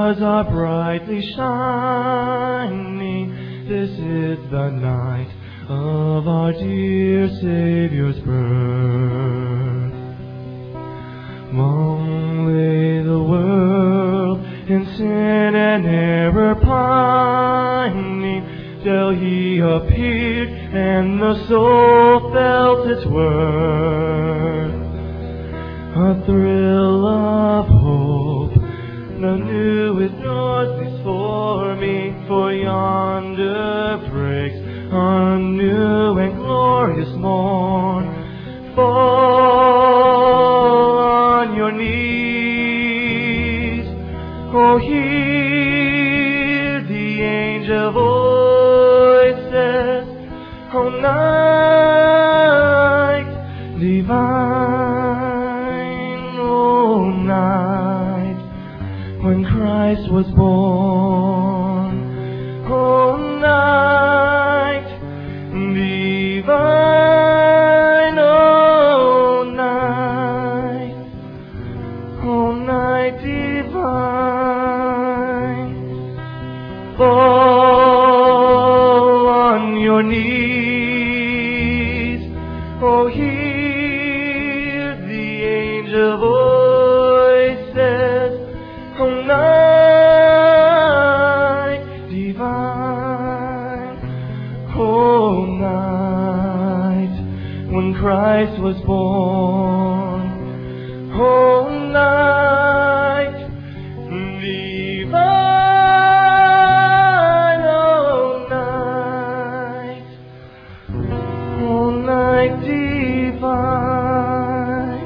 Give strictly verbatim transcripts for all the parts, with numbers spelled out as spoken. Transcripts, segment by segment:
stars are brightly shining. This is the night of our dear Savior's birth. Long lay the world in sin and error pining, till He appeared and the soul felt its worth. A thrill of hope, now new it dawns for me, for yonder breaks a new and glorious morn. Fall on your knees, oh hear the angel voices, oh night divine, oh night when Christ was born, oh night divine, oh night, oh night divine. Fall on your knees, oh hear the angel voices, oh night divine, oh night when Christ was born, oh night divine, oh night, oh night divine.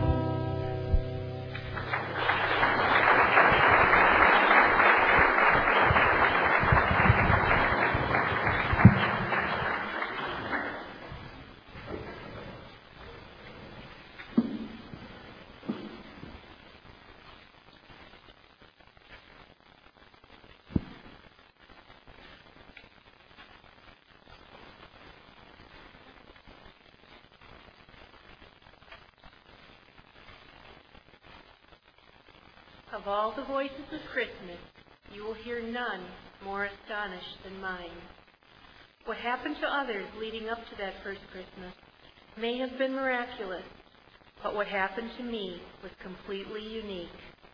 Of all the voices of Christmas, you will hear none more astonished than mine. What happened to others leading up to that first Christmas may have been miraculous, but what happened to me was completely unique.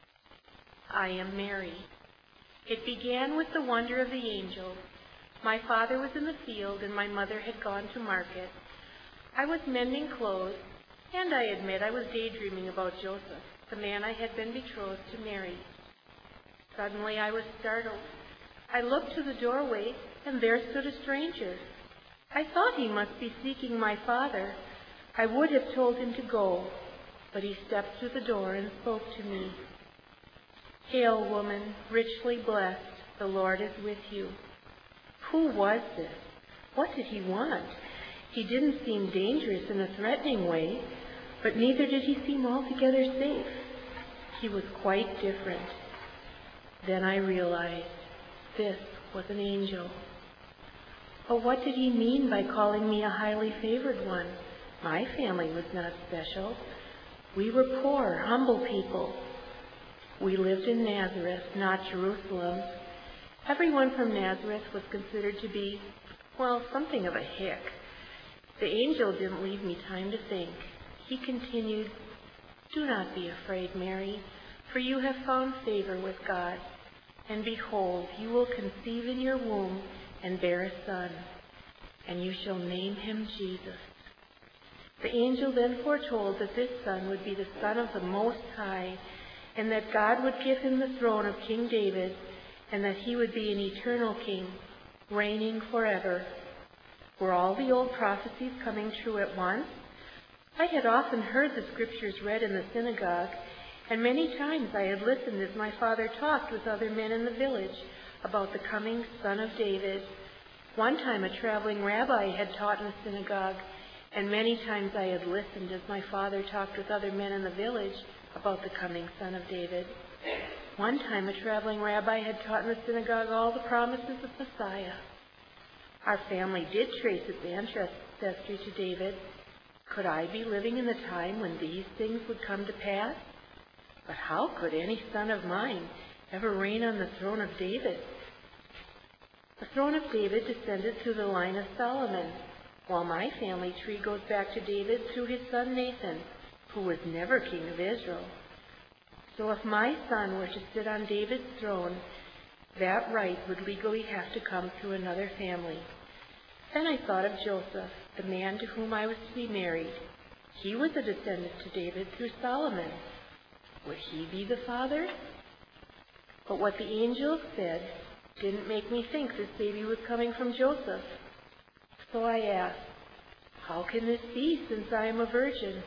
I am Mary. It began with the wonder of the angel. My father was in the field and my mother had gone to market. I was mending clothes, and I admit I was daydreaming about Joseph, the man I had been betrothed to marry. Suddenly I was startled. I looked to the doorway, and there stood a stranger. I thought he must be seeking my father. I would have told him to go, but he stepped through the door and spoke to me. "Hail, woman, richly blessed, the Lord is with you." Who was this? What did he want? He didn't seem dangerous in a threatening way, but neither did he seem altogether safe. He was quite different. Then I realized this was an angel. But what did he mean by calling me a highly favored one? My family was not special. We were poor, humble people. We lived in Nazareth, not Jerusalem. Everyone from Nazareth was considered to be, well, something of a hick. The angel didn't leave me time to think. He continued, "Do not be afraid, Mary, for you have found favor with God. And behold, you will conceive in your womb and bear a son, and you shall name him Jesus." The angel then foretold that this son would be the Son of the Most High, and that God would give him the throne of King David, and that he would be an eternal king, reigning forever. Were all the old prophecies coming true at once? I had often heard the scriptures read in the synagogue, and many times I had listened as my father talked with other men in the village about the coming Son of David. One time a traveling rabbi had taught in the synagogue, and many times I had listened as my father talked with other men in the village about the coming Son of David. One time a traveling rabbi had taught in the synagogue all the promises of Messiah. Our family did trace its ancestry to David. Could I be living in the time when these things would come to pass? But how could any son of mine ever reign on the throne of David? The throne of David descended through the line of Solomon, while my family tree goes back to David through his son Nathan, who was never king of Israel. So if my son were to sit on David's throne, that right would legally have to come through another family. Then I thought of Joseph, the man to whom I was to be married. He was a descendant to David through Solomon. Would he be the father? But what the angel said didn't make me think this baby was coming from Joseph. So I asked, how can this be since I am a virgin?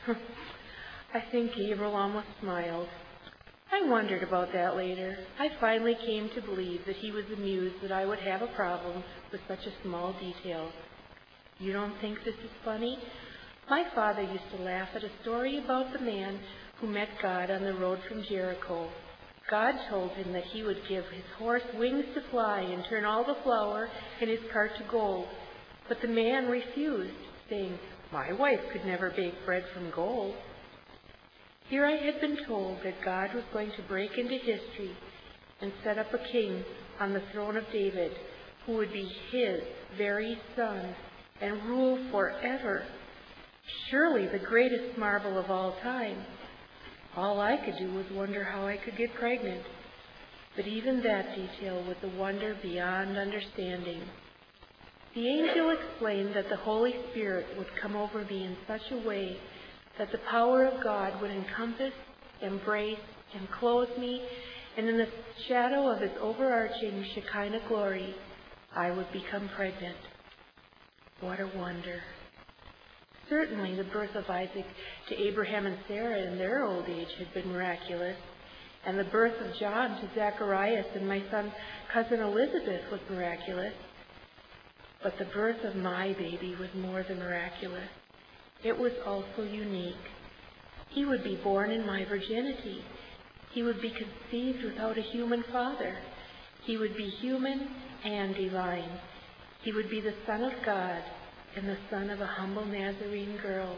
I think Gabriel almost smiled. I wondered about that later. I finally came to believe that he was amused that I would have a problem with such a small detail. You don't think this is funny? My father used to laugh at a story about the man who met God on the road from Jericho. God told him that he would give his horse wings to fly and turn all the flour in his cart to gold. But the man refused, saying, "My wife could never bake bread from gold." Here I had been told that God was going to break into history and set up a king on the throne of David who would be his very son and rule forever. Surely the greatest marvel of all time. All I could do was wonder how I could get pregnant. But even that detail was a wonder beyond understanding. The angel explained that the Holy Spirit would come over me in such a way that the power of God would encompass, embrace, and clothe me, and in the shadow of his overarching Shekinah glory, I would become pregnant. What a wonder. Certainly the birth of Isaac to Abraham and Sarah in their old age had been miraculous, and the birth of John to Zacharias and my son's cousin Elizabeth was miraculous. But the birth of my baby was more than miraculous. It was also unique. He would be born in my virginity. He would be conceived without a human father. He would be human and divine. He would be the Son of God and the son of a humble Nazarene girl.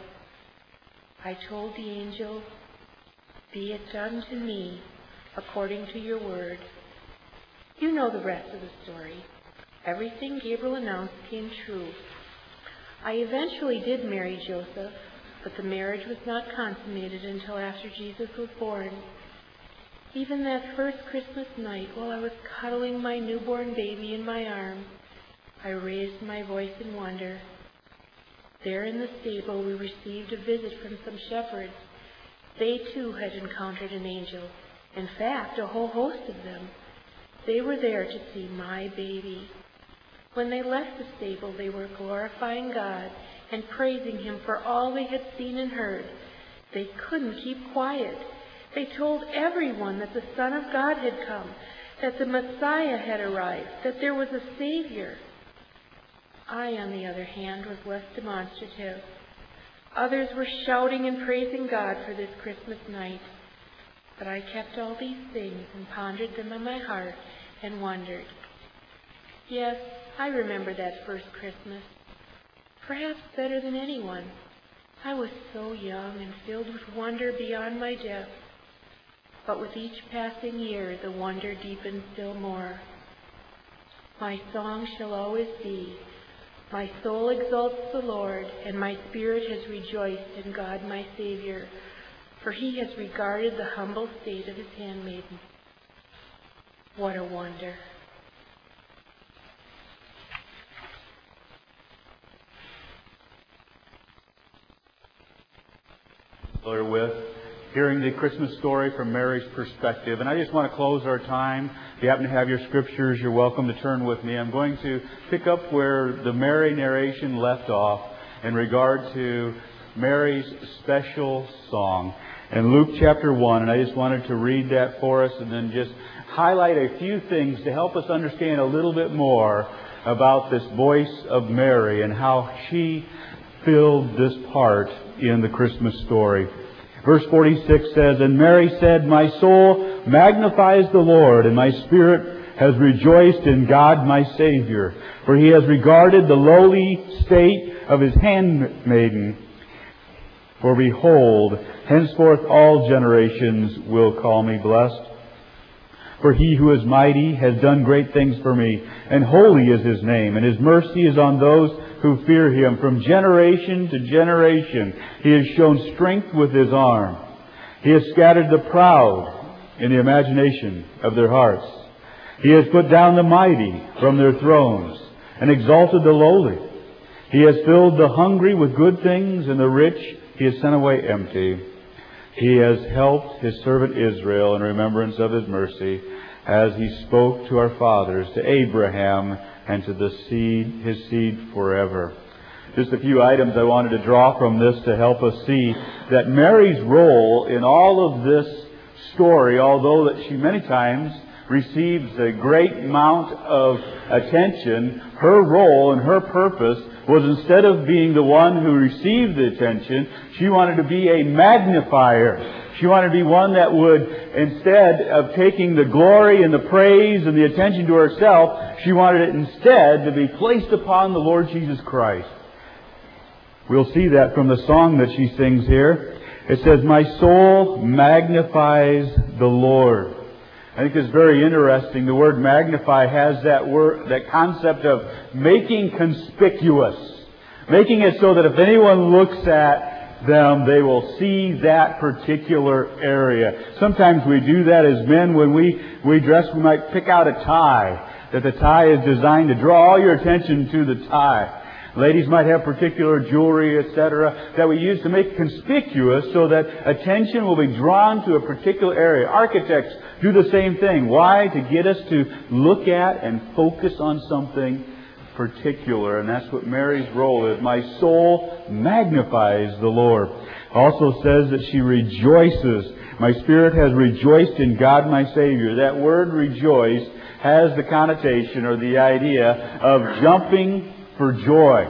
I told the angel, "Be it done to me according to your word." You know the rest of the story. Everything Gabriel announced came true. I eventually did marry Joseph, but the marriage was not consummated until after Jesus was born. Even that first Christmas night, while I was cuddling my newborn baby in my arms, I raised my voice in wonder. There in the stable we received a visit from some shepherds. They too had encountered an angel. In fact, a whole host of them. They were there to see my baby. When they left the stable, they were glorifying God and praising Him for all they had seen and heard. They couldn't keep quiet. They told everyone that the Son of God had come, that the Messiah had arrived, that there was a Savior. I, on the other hand, was less demonstrative. Others were shouting and praising God for this Christmas night. But I kept all these things and pondered them in my heart and wondered. Yes, I remember that first Christmas, perhaps better than anyone. I was so young and filled with wonder beyond my depth. But with each passing year, the wonder deepened still more. My song shall always be, "My soul exalts the Lord, and my spirit has rejoiced in God my Savior, for He has regarded the humble state of His handmaiden." What a wonder. Familiar with hearing the Christmas story from Mary's perspective. And I just want to close our time. If you happen to have your scriptures, you're welcome to turn with me. I'm going to pick up where the Mary narration left off in regard to Mary's special song in Luke chapter one. And I just wanted to read that for us and then just highlight a few things to help us understand a little bit more about this voice of Mary and how she filled this part in the Christmas story. Verse forty-six says, "And Mary said, My soul magnifies the Lord, and my spirit has rejoiced in God my Savior, for He has regarded the lowly state of His handmaiden. For behold, henceforth all generations will call me blessed. For He who is mighty has done great things for me, and holy is His name, and His mercy is on those who fear Him. From generation to generation He has shown strength with His arm. He has scattered the proud in the imagination of their hearts. He has put down the mighty from their thrones, and exalted the lowly. He has filled the hungry with good things, and the rich He has sent away empty. He has helped His servant Israel in remembrance of His mercy, as He spoke to our fathers, to Abraham, and to the seed, His seed forever. Just a few items I wanted to draw from this to help us see that Mary's role in all of this story, although that she many times receives a great amount of attention, her role and her purpose was, instead of being the one who received the attention, she wanted to be a magnifier. She wanted to be one that would, instead of taking the glory and the praise and the attention to herself, she wanted it instead to be placed upon the Lord Jesus Christ. We'll see that from the song that she sings here. It says, "My soul magnifies the Lord." I think it's very interesting. The word magnify has that word, that concept of making conspicuous. Making it so that if anyone looks at them, they will see that particular area. Sometimes we do that as men. When we, we dress, we might pick out a tie. That the tie is designed to draw all your attention to the tie. Ladies might have particular jewelry, et cetera, that we use to make it conspicuous so that attention will be drawn to a particular area. Architects do the same thing. Why? To get us to look at and focus on something particular. And that's what Mary's role is. My soul magnifies the Lord. Also says that she rejoices. My spirit has rejoiced in God my Savior. That word rejoice has the connotation or the idea of jumping for joy.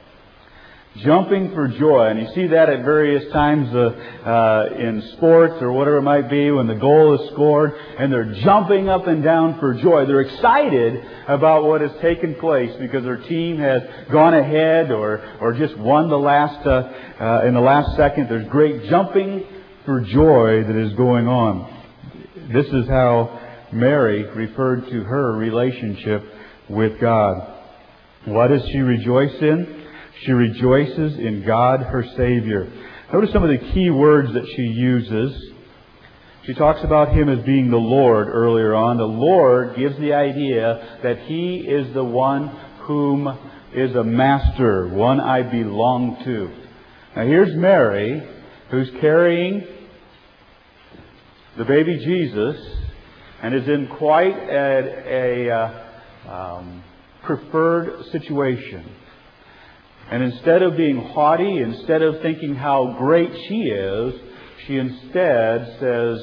Jumping for joy. And you see that at various times uh, uh, in sports or whatever it might be, when the goal is scored and they're jumping up and down for joy. They're excited about what has taken place because their team has gone ahead or, or just won the last uh, uh, in the last second. There's great jumping for joy that is going on. This is how Mary referred to her relationship with God. What does she rejoice in? She rejoices in God, her Savior. Notice some of the key words that she uses. She talks about Him as being the Lord earlier on. The Lord gives the idea that He is the one whom is a master, one I belong to. Now here's Mary, who's carrying the baby Jesus and is in quite a... a uh, um, preferred situation. And instead of being haughty, instead of thinking how great she is, she instead says,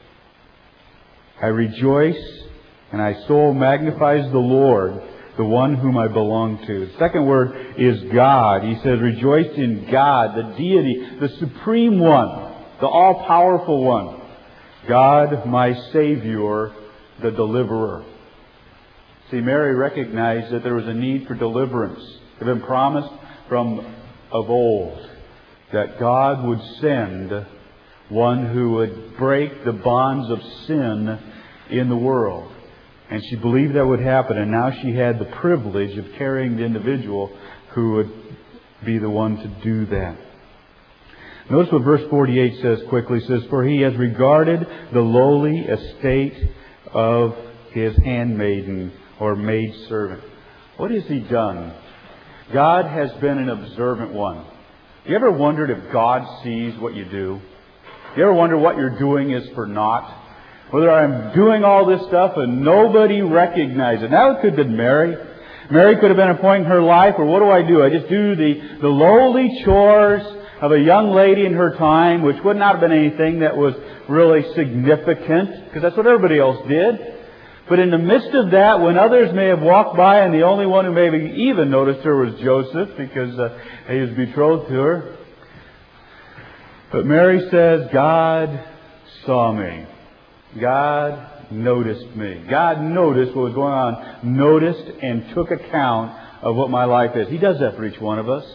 I rejoice and my soul magnifies the Lord, the one whom I belong to. The second word is God. He says, rejoice in God, the deity, the supreme one, the all-powerful one. God, my Savior, the deliverer. See, Mary recognized that there was a need for deliverance. It had been promised from of old that God would send one who would break the bonds of sin in the world. And she believed that would happen, and now she had the privilege of carrying the individual who would be the one to do that. Notice what verse forty-eight says quickly. It says, for He has regarded the lowly estate of His handmaiden, or maidservant. What has He done? God has been an observant one. You ever wondered if God sees what you do? You ever wonder what you're doing is for naught? Whether I'm doing all this stuff and nobody recognizes it. Now it could have been Mary. Mary could have been appointing her life, or what do I do? I just do the, the lowly chores of a young lady in her time, which would not have been anything that was really significant, because that's what everybody else did. But in the midst of that, when others may have walked by, and the only one who maybe even noticed her was Joseph, because uh, he was betrothed to her. But Mary says, God saw me. God noticed me. God noticed what was going on, noticed and took account of what my life is. He does that for each one of us.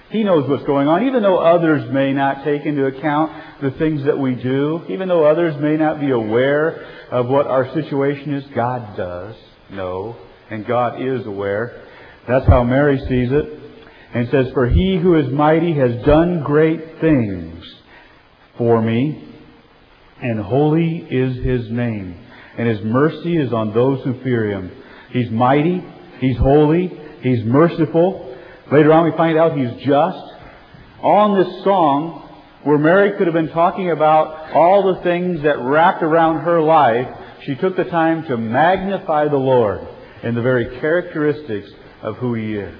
He knows what's going on. Even though others may not take into account the things that we do, even though others may not be aware of what our situation is, God does know, and God is aware. That's how Mary sees it. And it says, "For He who is mighty has done great things for me, and holy is His name, and His mercy is on those who fear Him." He's mighty, He's holy, He's merciful. Later on we find out He's just. All in this song, where Mary could have been talking about all the things that wrapped around her life, she took the time to magnify the Lord in the very characteristics of who He is.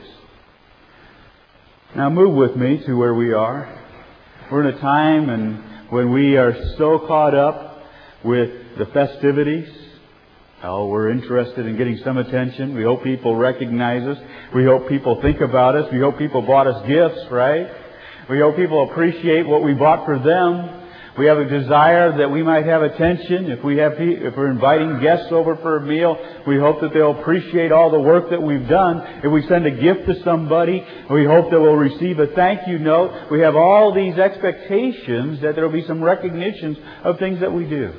Now move with me to where we are. We're in a time and when we are so caught up with the festivities. Oh, we're interested in getting some attention. We hope people recognize us. We hope people think about us. We hope people bought us gifts, right? We hope people appreciate what we bought for them. We have a desire that we might have attention. If we have, if we're inviting guests over for a meal, we hope that they'll appreciate all the work that we've done. If we send a gift to somebody, we hope that we'll receive a thank you note. We have all these expectations that there will be some recognitions of things that we do.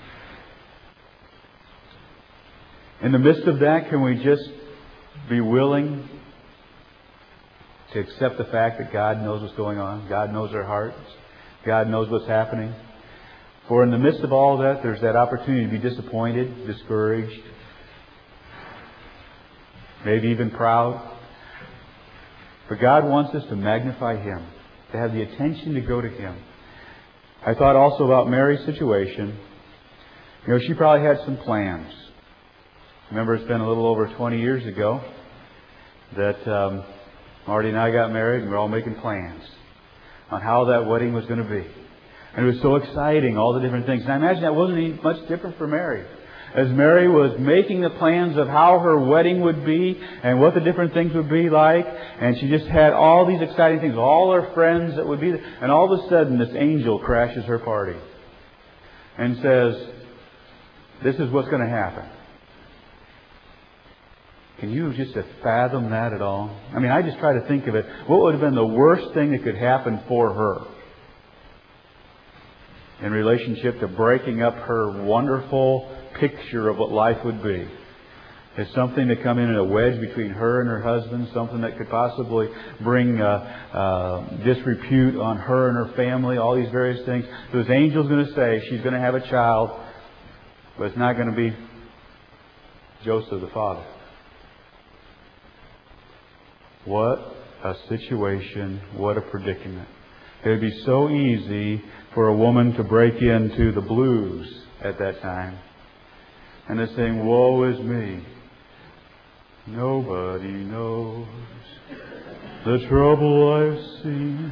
In the midst of that, can we just be willing to accept the fact that God knows what's going on? God knows our hearts. God knows what's happening. For in the midst of all that, there's that opportunity to be disappointed, discouraged, maybe even proud. But God wants us to magnify Him, to have the attention to go to Him. I thought also about Mary's situation. You know, she probably had some plans. Remember, it's been a little over twenty years ago that um, Marty and I got married, and we were all making plans on how that wedding was going to be. And it was so exciting, all the different things. And I imagine that wasn't any much different for Mary. As Mary was making the plans of how her wedding would be and what the different things would be like, and she just had all these exciting things, all her friends that would be there, and all of a sudden this angel crashes her party and says, "This is what's going to happen." Can you just fathom that at all? I mean, I just try to think of it. What would have been the worst thing that could happen for her in relationship to breaking up her wonderful picture of what life would be? It's something to come in and a wedge between her and her husband, something that could possibly bring uh, uh, disrepute on her and her family, all these various things. So this angel's going to say she's going to have a child, but it's not going to be Joseph the father. What a situation, what a predicament. It would be so easy for a woman to break into the blues at that time and to sing, "Woe is me. Nobody knows the trouble I've seen."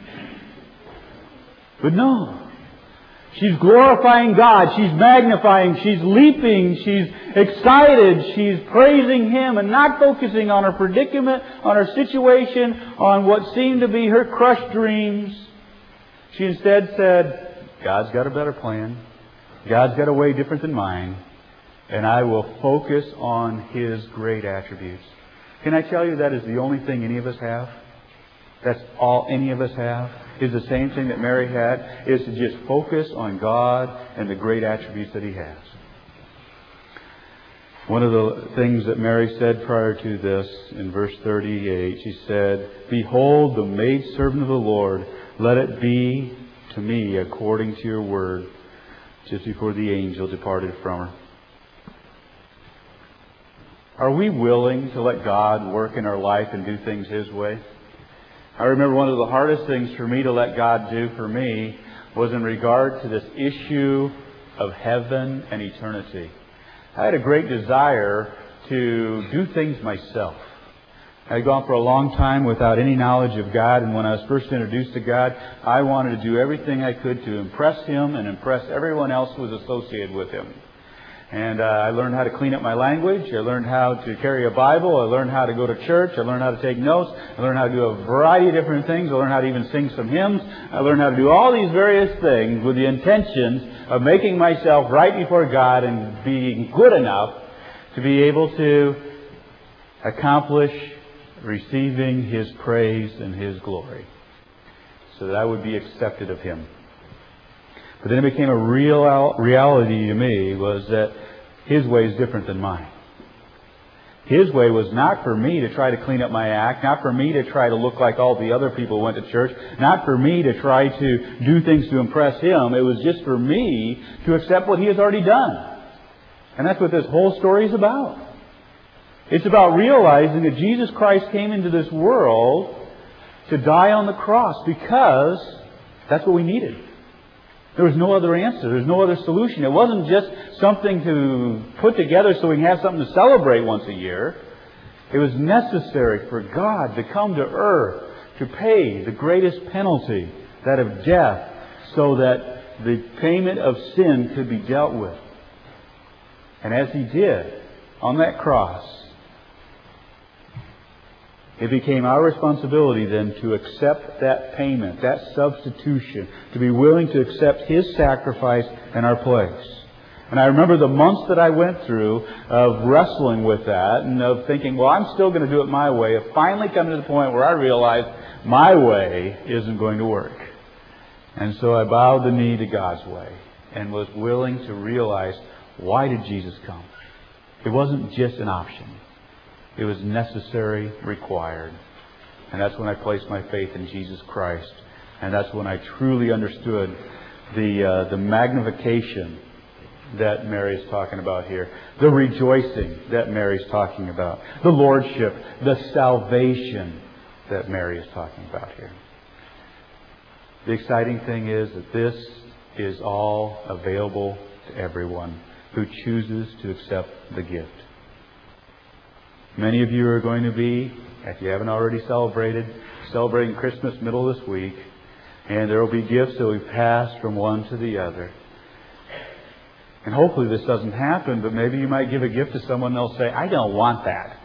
But no. She's glorifying God. She's magnifying. She's leaping. She's excited. She's praising Him and not focusing on her predicament, on her situation, on what seemed to be her crushed dreams. She instead said, "God's got a better plan. God's got a way different than mine. And I will focus on His great attributes." Can I tell you that is the only thing any of us have? That's all any of us have, is the same thing that Mary had, is to just focus on God and the great attributes that He has. One of the things that Mary said prior to this, in verse thirty-eight, she said, "Behold, the maidservant of the Lord, let it be to me according to your word," just before the angel departed from her. Are we willing to let God work in our life and do things His way? I remember one of the hardest things for me to let God do for me was in regard to this issue of heaven and eternity. I had a great desire to do things myself. I had gone for a long time without any knowledge of God, and when I was first introduced to God, I wanted to do everything I could to impress Him and impress everyone else who was associated with Him. And uh, I learned how to clean up my language. I learned how to carry a Bible. I learned how to go to church. I learned how to take notes. I learned how to do a variety of different things. I learned how to even sing some hymns. I learned how to do all these various things with the intentions of making myself right before God and being good enough to be able to accomplish receiving His praise and His glory, so that I would be accepted of Him. But then it became a real reality to me was that His way is different than mine. His way was not for me to try to clean up my act, not for me to try to look like all the other people who went to church, not for me to try to do things to impress Him. It was just for me to accept what He has already done. And that's what this whole story is about. It's about realizing that Jesus Christ came into this world to die on the cross because that's what we needed. There was no other answer. There was no other solution. It wasn't just something to put together so we can have something to celebrate once a year. It was necessary for God to come to earth to pay the greatest penalty, that of death, so that the payment of sin could be dealt with. And as He did on that cross, it became our responsibility then to accept that payment, that substitution, to be willing to accept His sacrifice in our place. And I remember the months that I went through of wrestling with that and of thinking, well, I'm still going to do it my way, of finally coming to the point where I realized my way isn't going to work. And so I bowed the knee to God's way and was willing to realize, why did Jesus come? It wasn't just an option. It was necessary, required. And that's when I placed my faith in Jesus Christ. And that's when I truly understood the uh, the magnification that Mary is talking about here. The rejoicing that Mary is talking about. The lordship, the salvation that Mary is talking about here. The exciting thing is that this is all available to everyone who chooses to accept the gift. Many of you are going to be, if you haven't already celebrated, celebrating Christmas middle of this week. And there will be gifts that we pass from one to the other. And hopefully this doesn't happen, but maybe you might give a gift to someone and they'll say, I don't want that.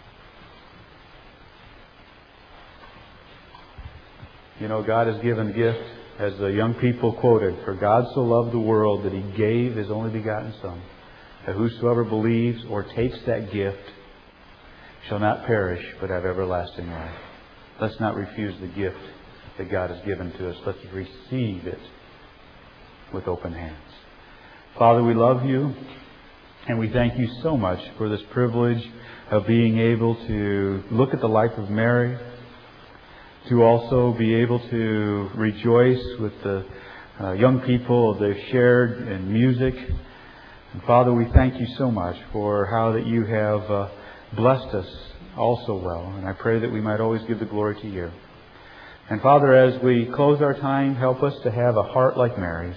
You know, God has given a gift, as the young people quoted, for God so loved the world that He gave His only begotten Son, that whosoever believes or takes that gift shall not perish, but have everlasting life. Let's not refuse the gift that God has given to us. Let's receive it with open hands. Father, we love You, and we thank You so much for this privilege of being able to look at the life of Mary, to also be able to rejoice with the uh, young people they've shared in music. And Father, we thank You so much for how that You have uh, blessed us also well. And I pray that we might always give the glory to You. And Father, as we close our time, help us to have a heart like Mary's.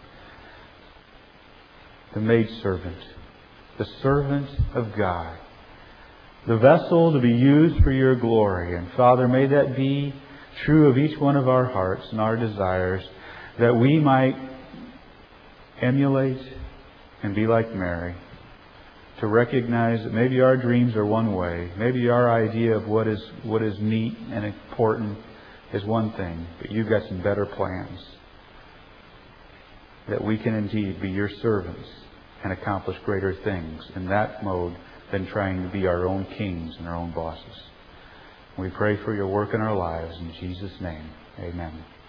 The maidservant, the servant of God, the vessel to be used for Your glory. And Father, may that be true of each one of our hearts and our desires, that we might emulate and be like Mary, to recognize that maybe our dreams are one way, maybe our idea of what is what is neat and important is one thing, but You've got some better plans, that we can indeed be Your servants and accomplish greater things in that mode than trying to be our own kings and our own bosses. We pray for Your work in our lives. In Jesus' name, amen.